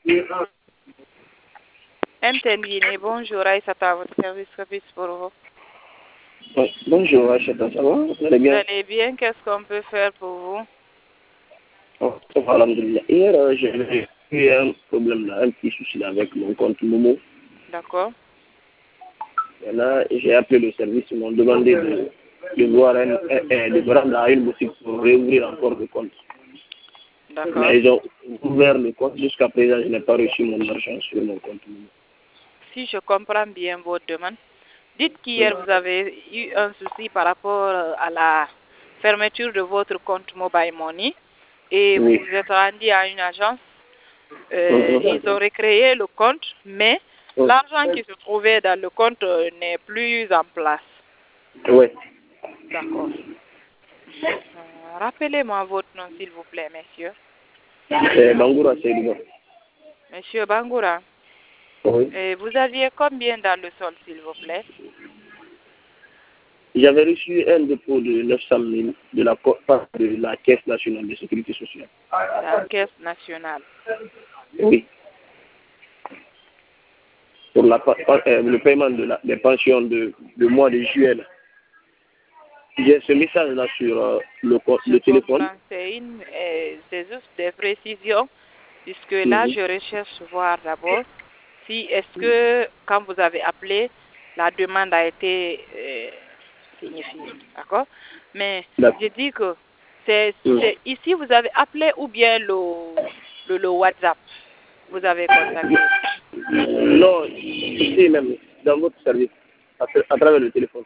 MTN, bonjour, Aïssata, votre service pour vous. Oui, bonjour, Aïssata, ça va? Vous allez bien? Vous allez bien? Qu'est-ce qu'on peut faire pour vous? Oh, ça va, alhamdoulilah. Hier, j'ai eu un problème là, un petit souci là, avec mon compte Momo. D'accord. Et là, j'ai appelé le service, ils m'ont demandé de voir de me rendre à une boutique pour réouvrir encore le compte. D'accord. Mais ils ont ouvert le compte. Jusqu'à présent, je n'ai pas reçu mon argent sur mon compte Momo. Si je comprends bien votre demande, dites qu'hier vous avez eu un souci par rapport à la fermeture de votre compte Mobile Money et Oui. vous vous êtes rendu à une agence. Ils ont recréé le compte, mais l'argent qui se trouvait dans le compte n'est plus en place. Oui. D'accord. Rappelez-moi votre nom, s'il vous plaît, monsieur. C'est Bangoura Seydou. Monsieur Bangoura, Oui. vous aviez combien dans le sol, s'il vous plaît? J'avais reçu un dépôt de 900 000 de la Caisse nationale de sécurité sociale. La Caisse nationale. Oui. Pour le paiement des pensions de mois de juillet. J'ai ce message-là sur le téléphone. C'est juste des précisions, puisque là, je recherche voir d'abord si est-ce que quand vous avez appelé, la demande a été signifiée. D'accord? Mais je dis que c'est ici, vous avez appelé ou bien le WhatsApp, vous avez contacté? Non, ici même, dans votre service, à travers le téléphone.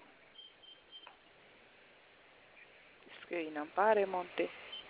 Parce qu'ils n'ont pas remonté.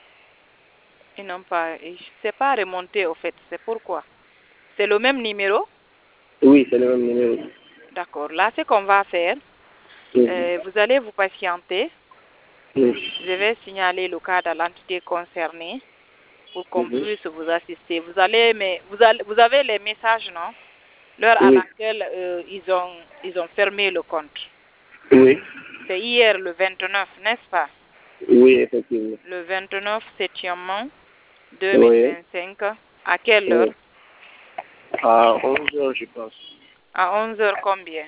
C'est pas remonté au fait, c'est pourquoi. C'est le même numéro? Oui, c'est le même numéro. D'accord. Là, ce qu'on va faire, vous allez vous patienter. Je vais signaler le cas à l'entité concernée pour qu'on puisse vous assister. Vous avez les messages, non? L'heure à laquelle ils ont fermé le compte. Oui. C'est hier, le 29, n'est-ce pas? Oui, effectivement. Le 29 septembre 2025. À quelle heure? À 11 h, je pense. À 11 h combien?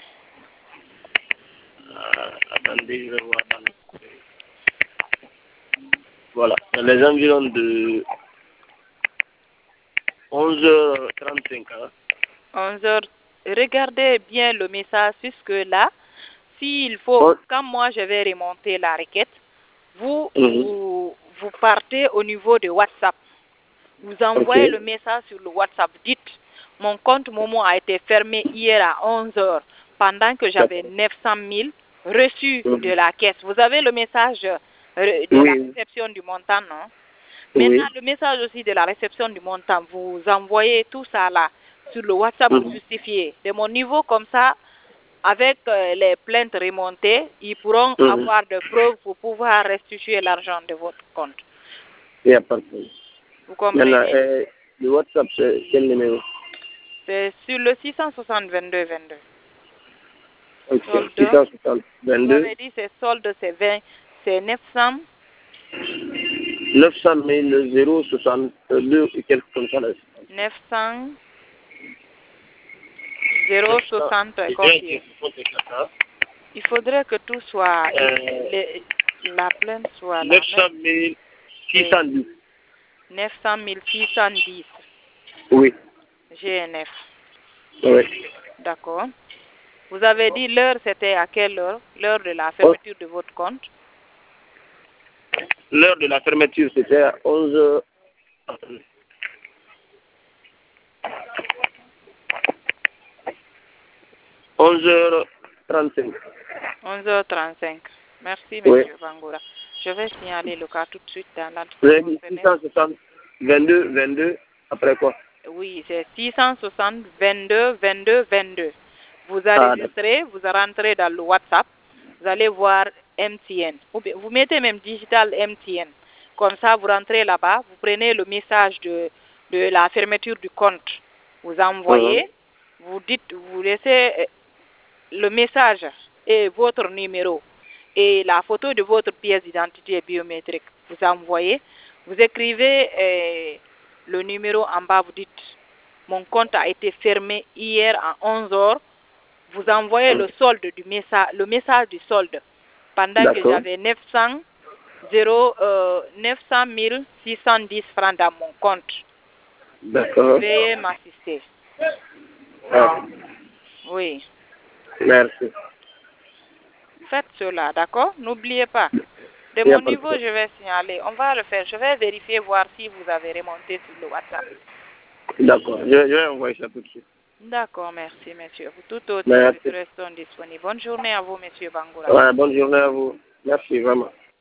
Attendez, je vais voir. Voilà, dans les environs de 11h35. 11 h. Regardez bien le message, puisque là, s'il faut, quand moi je vais remonter la requête, vous partez au niveau de WhatsApp. Vous envoyez le message sur le WhatsApp. Dites, mon compte Momo a été fermé hier à 11 h pendant que j'avais 900 000 reçus de la caisse. Vous avez le message de la réception du montant, non? Maintenant, le message aussi de la réception du montant, vous envoyez tout ça là sur le WhatsApp pour justifier. De mon niveau, comme ça, avec les plaintes remontées, ils pourront avoir des preuves pour pouvoir restituer l'argent de votre compte. Il n'y a pas de problème. Vous comprenez? Maintenant, le WhatsApp, c'est quel numéro? C'est sur le 660 22 22. Ok, Solde. 660 22. Vous avez dit c'est solde, c'est 900. 900 062 et quelque chose comme ça. 900 060 combien? Il faudrait que tout soit, la plainte soit là. 900 610. 900 610. Oui. GNF. Oui. D'accord. Vous avez dit l'heure, c'était à quelle heure? L'heure de la fermeture de votre compte? L'heure de la fermeture, c'était à 11h. 11h35. 11h35. Merci, monsieur Bangoura. Je vais signaler le cas tout de suite dans l'entité. Vous avez dit 660 22 22. Après quoi? Oui, c'est 660 22 22 22. Vous enregistrez, vous rentrez dans le WhatsApp, vous allez voir MTN. Vous mettez même digital MTN. Comme ça, vous rentrez là-bas, vous prenez le message de la fermeture du compte. Vous envoyez, vous dites, vous laissez le message et votre numéro et la photo de votre pièce d'identité biométrique. Vous envoyez, vous écrivez le numéro en bas, vous dites mon compte a été fermé hier à 11 heures. Vous envoyez le solde du message, le message du solde, pendant que j'avais 900 610 francs dans mon compte. D'accord. Veuillez m'assister. Ah. Oui. Merci. Faites cela, d'accord? N'oubliez pas. De Il y a mon pas de niveau, je vais signaler. On va le faire. Je vais vérifier, voir si vous avez remonté sur le WhatsApp. D'accord. Je vais envoyer ça tout de suite. D'accord, merci, monsieur. Vous tout autres Merci. restons disponibles. Bonne journée à vous, monsieur Bangoura. Ouais, bonne journée à vous. Merci, vraiment.